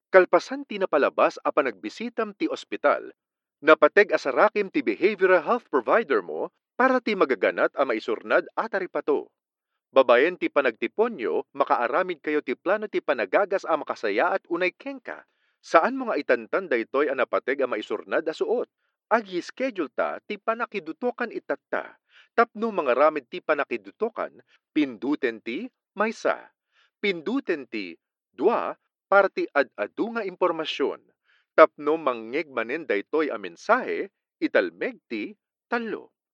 Kalpasan ti napalabas a panagbisitam ti ospital, napateg asarakim ti behavioral health provider mo para ti magaganat a maisurnad ataripato. Babayen ti panagtiponyo, makaaramid kayo ti plano ti panagagas a makasaya at unay kengka. Saan mo nga itantan daytoy a napateg a maisurnad a suot? Agi schedule ta ti panakidutokan itatta. Tapno mga ramid ti panakidutokan, pinduten ti maysa. Pinduten ti dua para ti ad-adu nga impormasyon. Tapno mangyeg manen daytoy a mensahe, italmeg ti talo.